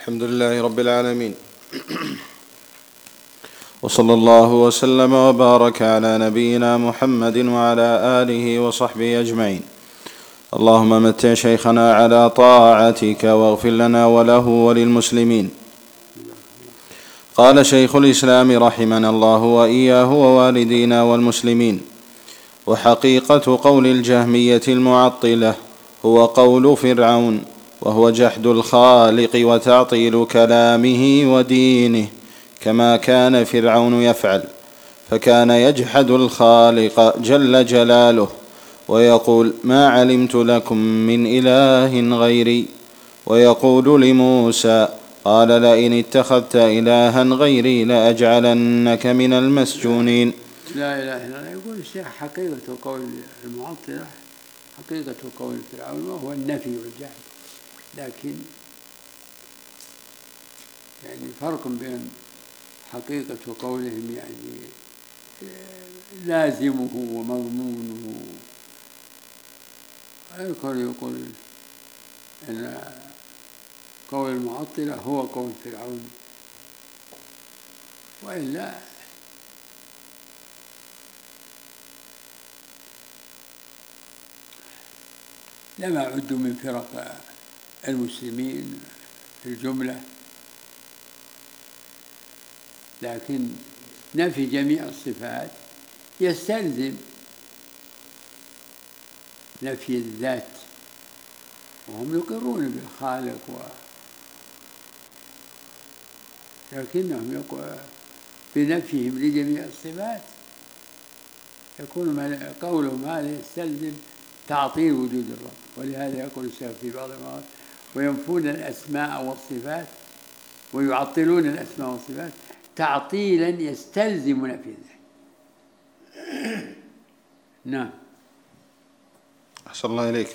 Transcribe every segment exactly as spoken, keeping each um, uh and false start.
الحمد لله رب العالمين، وصلى الله وسلم وبارك على نبينا محمد وعلى آله وصحبه أجمعين. اللهم متع شيخنا على طاعتك واغفر لنا وله وللمسلمين. قال شيخ الإسلام رحمنا الله وإياه ووالدينا والمسلمين: وحقيقة قول الجهمية المعطلة هو قول فرعون، وهو جحد الخالق وتعطيل كلامه ودينه، كما كان فرعون يفعل، فكان يجحد الخالق جل جلاله ويقول: ما علمت لكم من إله غيري. ويقول لموسى: قال: لئن اتخذت إلها غيري لأجعلنك من المسجونين. لا إله إلا الله. يقول الشيخ: حقيقة قول المعطلة حقيقة قول فرعون وهو النفي والجحد، لكن يعني فرق بين حقيقة قولهم يعني لازمه ومضمونه. الكل يقول أن قول المعطلة هو قول فرعون، وإلا لما عدوا من فرق المسلمين في الجملة، لكن نفي جميع الصفات يستلزم نفي الذات، وهم يقرون بالخالق و... لكنهم بنفيهم لجميع الصفات يكون قولهم هذا يستلزم تعطيل وجود الرب. ولهذا يقول الشيخ في بعض المواضع: وينفون الأسماء والصفات ويعطلون الأسماء والصفات تعطيلا يستلزم نفي ذلك. نعم. أحسن الله إليك.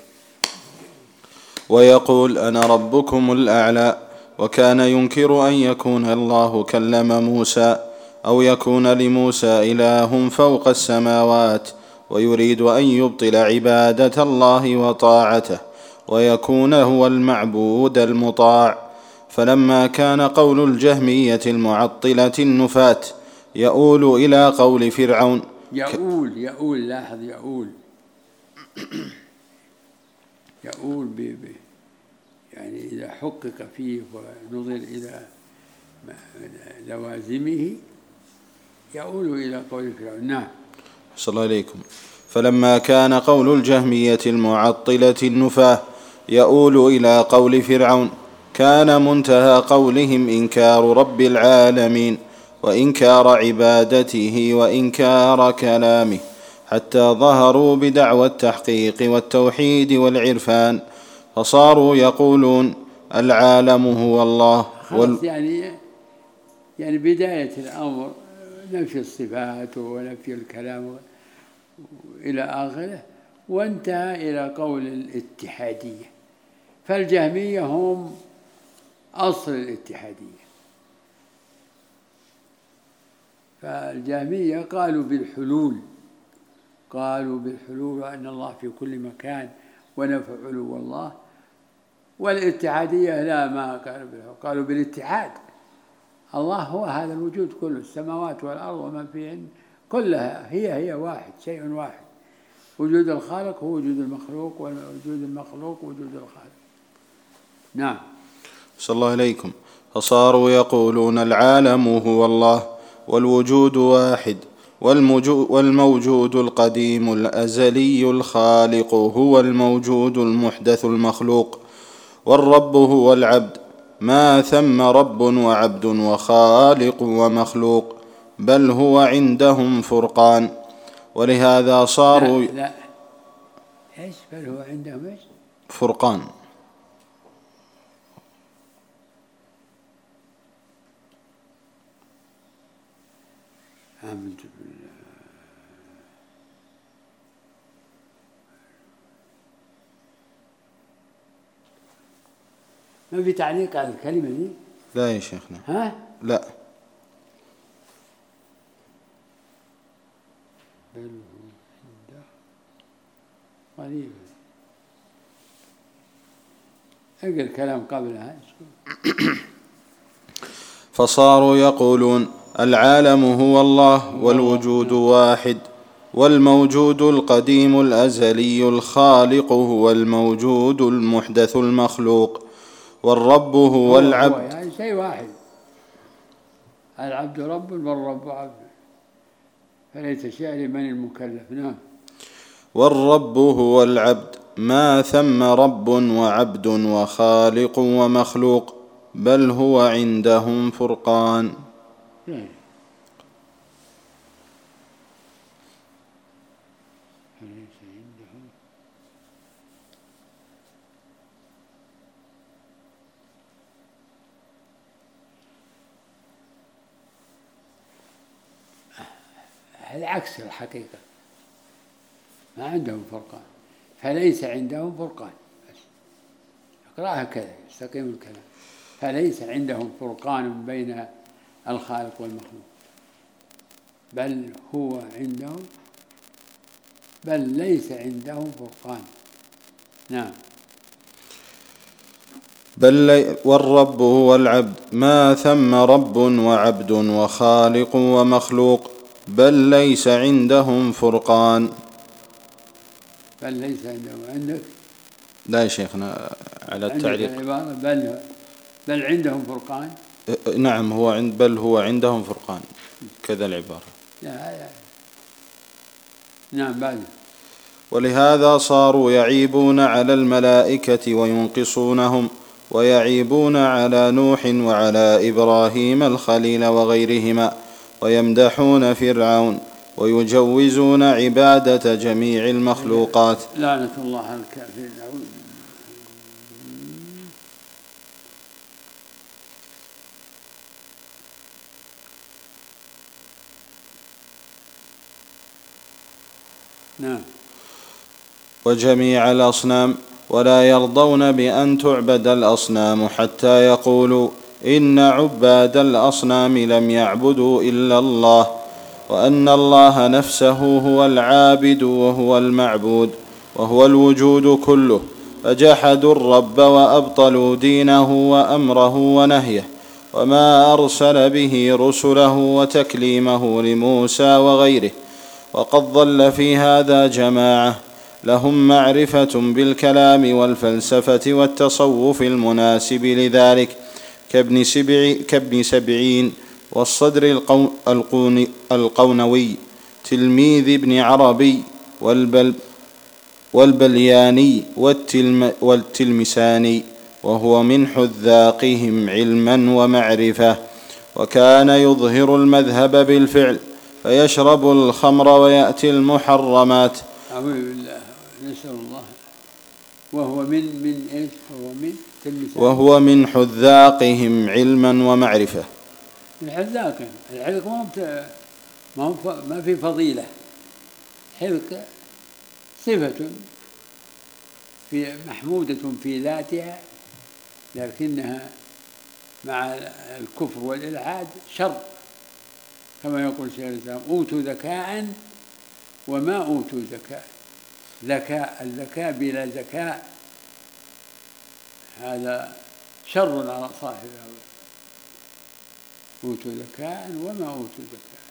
ويقول: أنا ربكم الأعلى. وكان ينكر أن يكون الله كلم موسى أو يكون لموسى إله فوق السماوات، ويريد أن يبطل عبادة الله وطاعته ويكون هو المعبود المطاع. فلما كان قول الجهمية المعطلة النفاة يؤول إلى قول فرعون يؤول يؤول لاحظ يؤول يؤول ب ب يعني إذا حقق فيه ونظر إلى لوازمه يؤول إلى قول فرعون. نعم. صلى الله عليكم. فلما كان قول الجهمية المعطلة النفاة يؤول إلى قول فرعون، كان منتهى قولهم إنكار رب العالمين وإنكار عبادته وإنكار كلامه، حتى ظهروا بدعوى التحقيق والتوحيد والعرفان، فصاروا يقولون: العالم هو الله. وال... يعني يعني بداية الأمر نفي الصفات ونفي الكلام إلى آخره، وانتهى إلى قول الاتحادية. فالجهمية هم أصل الاتحادية. فالجهمية قالوا بالحلول قالوا بالحلول وأن الله في كل مكان ونفى علو الله. والاتحادية لا، ما قالوا بالحلول، قالوا بالاتحاد. الله هو هذا الوجود كله، السماوات والأرض ومن فيهن كلها هي هي واحد، شيء واحد. وجود الخالق هو وجود المخلوق، ووجود المخلوق وجود الخالق. نعم. صلى الله عليكم. فصاروا يقولون: العالم هو الله، والوجود واحد، والموجود القديم الأزلي الخالق هو الموجود المحدث المخلوق، والرب هو العبد، ما ثم رب وعبد وخالق ومخلوق، بل هو عندهم فرقان. ولهذا صاروا لا, لا. إيش بل هو عندهم إيش؟ فرقان. آمنت بالله. ما في تعليق على الكلمة دي؟ لا يا شيخنا. ها؟ لا. بل هو عنده قريب. اقرأ الكلام قبلها. فصاروا يقولون العالم هو الله والوجود واحد، والموجود القديم الأزلي الخالق هو الموجود المحدث المخلوق، والرب هو العبد. هو يعني شيء واحد، العبد رب والرب عبد، فليس شيء لمن المكلف. نعم. والرب هو العبد، ما ثم رب وعبد وخالق ومخلوق، بل هو عندهم فرقان. نعم. العكس الحقيقة، ما عندهم فرقان، فليس عندهم فرقان. اقرأها كذا يستقيم الكلام. فليس عندهم فرقان بين الخالق والمخلوق، بل هو عندهم بل ليس عندهم فرقان. نعم. بل لي والرب هو العبد، ما ثم رب وعبد وخالق ومخلوق، بل ليس عندهم فرقان. بل ليس عندهم. عندك؟ لا يا شيخنا على التعليق. بل بل عندهم فرقان. نعم هو عند بل هو عندهم فرقان، كذا العبارة. لا لا. نعم. بعد. ولهذا صاروا يعيبون على الملائكة وينقصونهم، ويعيبون على نوح وعلى إبراهيم الخليل وغيرهما، ويمدحون فرعون، ويجوزون عبادة جميع المخلوقات. لعنة الله على الكافرين. نعم. وجميع الأصنام، ولا يرضون بأن تعبد الأصنام حتى يقولوا إن عباد الأصنام لم يعبدوا إلا الله، وأن الله نفسه هو العابد وهو المعبود وهو الوجود كله، فجحدوا الرب وأبطلوا دينه وأمره ونهيه وما أرسل به رسله وتكليمه لموسى وغيره. وقد ضل في هذا جماعة لهم معرفة بالكلام والفلسفة والتصوف المناسب لذلك، كابن, سبع كابن سبعين والصدر القون القونوي تلميذ ابن عربي والبل والبلياني والتلم والتلمساني، وهو من حذاقهم علما ومعرفة، وكان يظهر المذهب بالفعل، فيشرب الخمر ويأتي المحرمات. أعوذ بالله، نسأل الله. وهو من من إيش؟ وهو من تلمساني، وهو من حذاقهم علما ومعرفة. من حذاقهم. الحلق ما هو ما في فضيلة. حلق صفة في محمودة في ذاتها، لكنها مع الكفر والإلحاد شر، كما يقول شيخ الإسلام: أوتوا ذكاء وما أوتوا ذكاء. ذكاء الذكاء بلا ذكاء هذا شر على صاحبه. أوتوا ذكاء وما أوتوا ذكاء.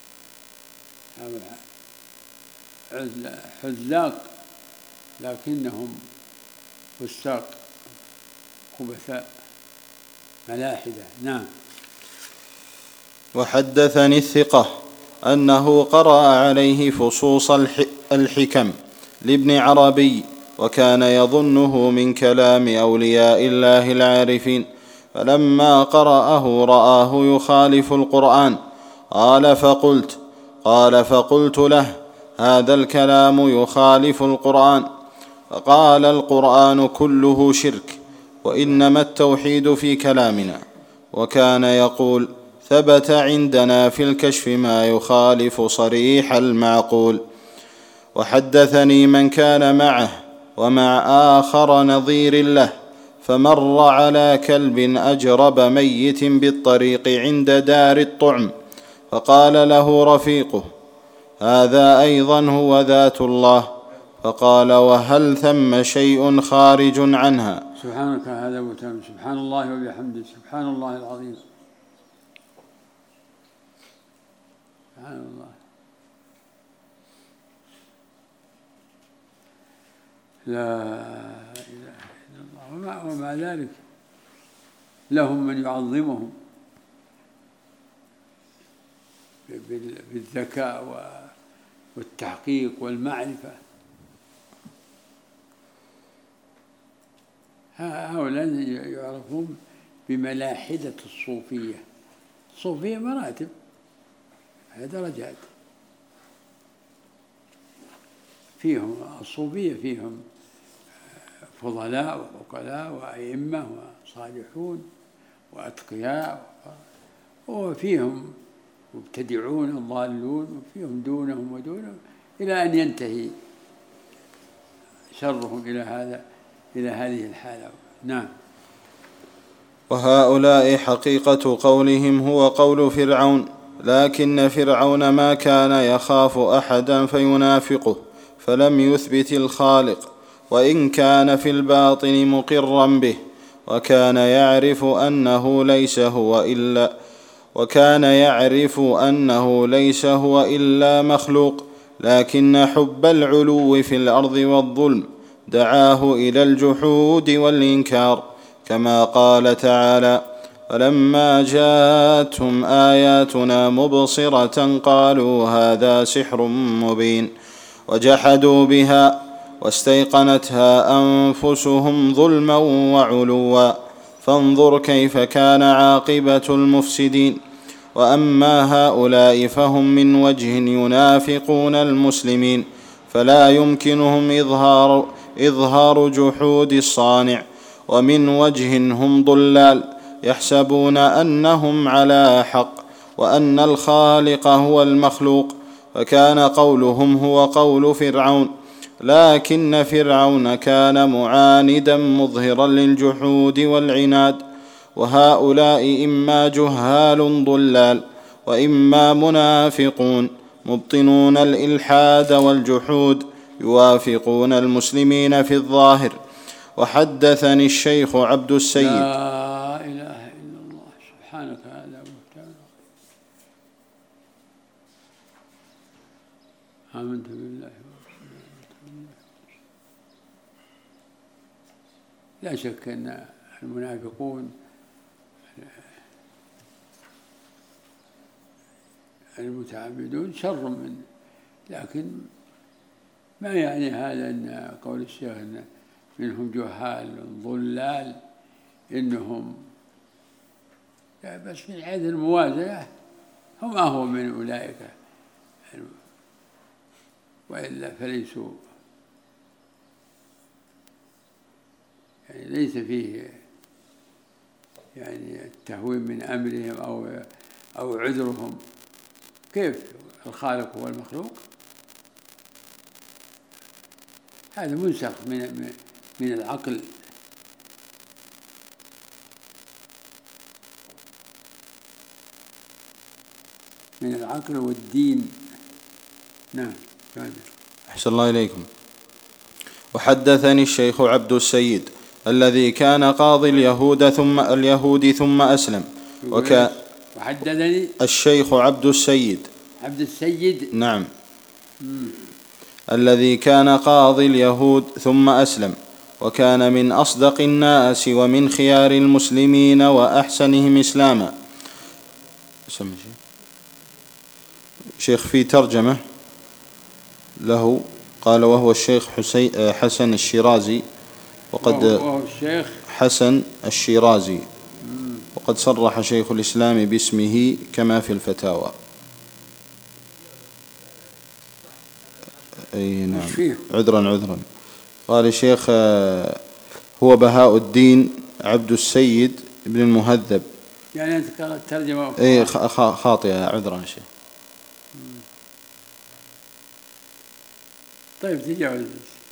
حذاق لكنهم فساق خبثاء ملاحدة. نعم. وحدثني الثقة أنه قرأ عليه فصوص الحكم لابن عربي، وكان يظنه من كلام أولياء الله العارفين، فلما قرأه رآه يخالف القرآن. قال فقلت قال فقلت له: هذا الكلام يخالف القرآن. فقال: القرآن كله شرك، وإنما التوحيد في كلامنا. وكان يقول: ثبت عندنا في الكشف ما يخالف صريح المعقول. وحدثني من كان معه ومع آخر نظير له، فمر على كلب أجرب ميت بالطريق عند دار الطعم، فقال له رفيقه: هذا أيضا هو ذات الله. فقال: وهل ثم شيء خارج عنها؟ سبحانك هذا وتعالى. سبحان الله وبحمده، سبحان الله العظيم. سبحان الله. لا إله إلا الله. ومع, ومع ذلك لهم من يعظمهم بالذكاء والتحقيق والمعرفة. هؤلاء يعرفون بملاحدة الصوفية. الصوفية مراتب، هي درجات، فيهم الصوفية فيهم فضلاء وعقلاء وأئمة وصالحون وأتقياء، وفيهم مبتدعون ضالون، وفيهم دونهم ودونهم، إلى أن ينتهي شرهم إلى هذا إلى هذه الحالة. نعم. وهؤلاء حقيقة قولهم هو قول فرعون، لكن فرعون ما كان يخاف أحدا فينافقه، فلم يثبت الخالق، وإن كان في الباطن مقرا به، وكان يعرف أنه ليس هو إلا وكان يعرف أنه ليس هو إلا مخلوق، لكن حب العلو في الأرض والظلم دعاه إلى الجحود والإنكار، كما قال تعالى: فلما جاءتهم آياتنا مبصرة قالوا هذا سحر مبين، وجحدوا بها واستيقنتها أنفسهم ظلما وعلوا، فانظر كيف كان عاقبة المفسدين. وأما هؤلاء فهم من وجه ينافقون المسلمين، فلا يمكنهم إظهار, إظهار جحود الصانع، ومن وجه هم ضلال يحسبون أنهم على حق، وأن الخالق هو المخلوق، فكان قولهم هو قول فرعون، لكن فرعون كان معاندا مظهرا للجحود والعناد. وهؤلاء إما جهال ضلال، وإما منافقون مبطنون الإلحاد والجحود، يوافقون المسلمين في الظاهر. وحدثني الشيخ عبد السيد. لا إله إلا الله. سبحانك هذا بهتان. آمنت بالله. لا شك أن المنافقون المتعبدون شر من، لكن ما يعني هذا أن قول الشيخ أن منهم جهال ضلال إنهم، بس من حيث الموازنة هم أهون من أولئك، وإلا فليسوا، يعني ليس فيه يعني التهوين من أمرهم أو أو عذرهم. كيف الخالق هو المخلوق؟ هذا منسخ من من العقل. من العقل والدين. نعم. أحسن الله إليكم. وحدثني الشيخ عبد السيد الذي كان قاضي اليهود ثم اليهود ثم أسلم. وكان وحدثني الشيخ عبد السيد عبد السيد نعم مم. الذي كان قاضي اليهود ثم أسلم، وكان من أصدق الناس ومن خيار المسلمين وأحسنهم إسلاما. شيخ في ترجمة له قال: وهو الشيخ حسن الشيرازي، وقد وهو الشيخ حسن الشيرازي وقد صرح شيخ الإسلام باسمه كما في الفتاوى. أي نعم. عذرا عذرا قال الشيخ: هو بهاء الدين عبد السيد بن المهذب. يعني أنت قرأت ترجمة أي خاطئة، عذرا شيخ. طيب تجاوز.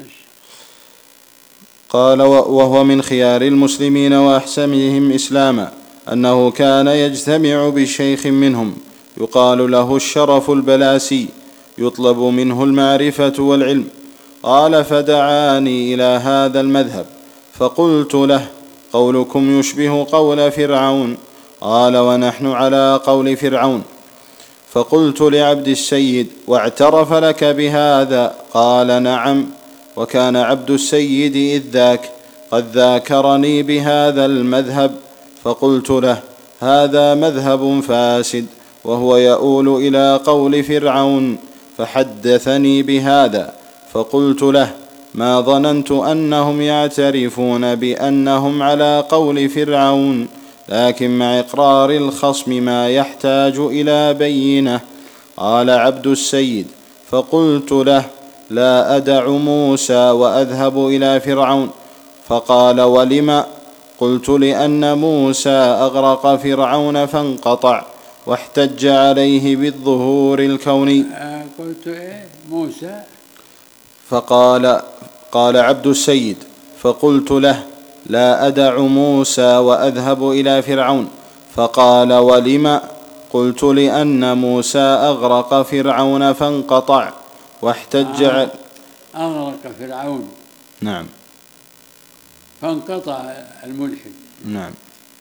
قال: وهو من خيار المسلمين وأحسنهم إسلاما، أنه كان يجتمع بشيخ منهم يقال له الشرف البلاسي، يطلب منه المعرفة والعلم. قال: فدعاني إلى هذا المذهب، فقلت له: قولكم يشبه قول فرعون. قال: ونحن على قول فرعون. فقلت لعبد السيد: واعترف لك بهذا؟ قال: نعم. وكان عبد السيد إذ ذاك قد ذاكرني بهذا المذهب، فقلت له: هذا مذهب فاسد، وهو يؤول إلى قول فرعون، فحدثني بهذا. فقلت له: ما ظننت أنهم يعترفون بأنهم على قول فرعون، لكن مع إقرار الخصم ما يحتاج إلى بينة. قال عبد السيد: فقلت له: لا أدع موسى وأذهب إلى فرعون. فقال: ولم؟ قلت: لأن موسى أغرق فرعون فانقطع، واحتج عليه بالظهور الكوني. قلت إيه موسى؟ فقال قال عبد السيد: فقلت له: لا أدع موسى وأذهب إلى فرعون. فقال: ولم؟ قلت: لأن موسى أغرق فرعون فانقطع، واحتج آه. أغرق فرعون، نعم، فانقطع الملحد، نعم.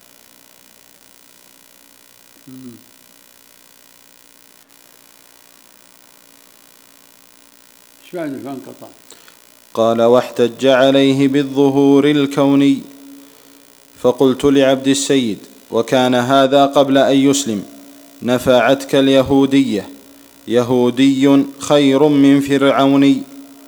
ايش بعد فانقطع؟ قال: واحتج عليه بالظهور الكوني. فقلت لعبد السيد: وكان هذا قبل أن يسلم. نفعتك اليهودية، يهودي خير من فرعوني.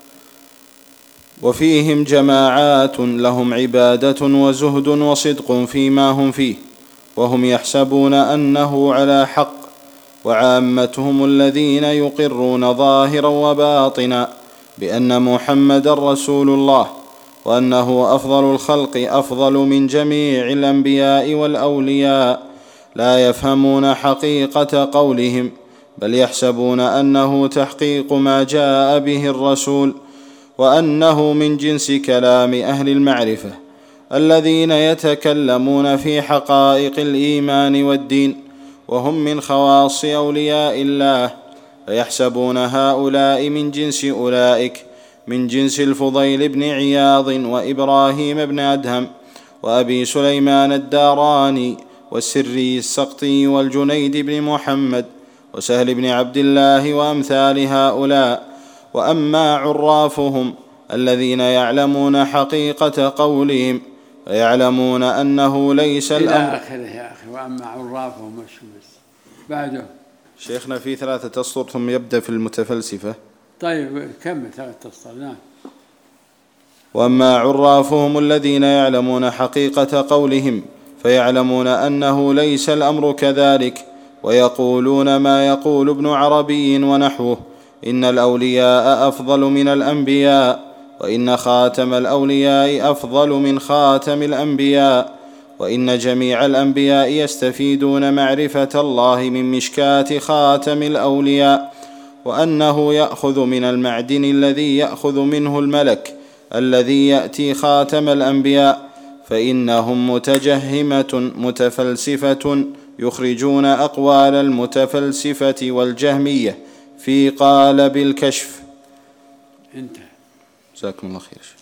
وفيهم جماعات لهم عبادة وزهد وصدق فيما هم فيه، وهم يحسبون أنه على حق، وعامتهم الذين يقرون ظاهرا وباطنا بأن محمدا رسول الله، وأنه أفضل الخلق أفضل من جميع الأنبياء والأولياء، لا يفهمون حقيقة قولهم، بل يحسبون أنه تحقيق ما جاء به الرسول، وأنه من جنس كلام أهل المعرفة الذين يتكلمون في حقائق الإيمان والدين، وهم من خواص أولياء الله، فيحسبون هؤلاء من جنس أولئك، من جنس الفضيل بن عياض وإبراهيم بن أدهم وأبي سليمان الداراني والسري السقطي والجنيد بن محمد وسهل بن عبد الله وأمثال هؤلاء. وأما عرافهم الذين يعلمون حقيقة قولهم فيعلمون أنه ليس الأمر إلى آخره يا أخي. وأما عرافهم وش بس بعده؟ شيخنا في ثلاثة أسطر ثم يبدأ في المتفلسفة. طيب كمل ثلاثة أسطر. نعم. وأما عرافهم الذين يعلمون حقيقة قولهم فيعلمون أنه ليس الأمر كذلك، ويقولون ما يقول ابن عربي ونحوه: إن الأولياء أفضل من الأنبياء، وإن خاتم الأولياء أفضل من خاتم الأنبياء، وإن جميع الأنبياء يستفيدون معرفة الله من مشكاة خاتم الأولياء، وأنه يأخذ من المعدن الذي يأخذ منه الملك الذي يأتي خاتم الأنبياء. فإنهم متجهمة متفلسفة يخرجون أقوال المتفلسفة والجهمية في قالب الكشف. انتهى. جزاكم الله خير.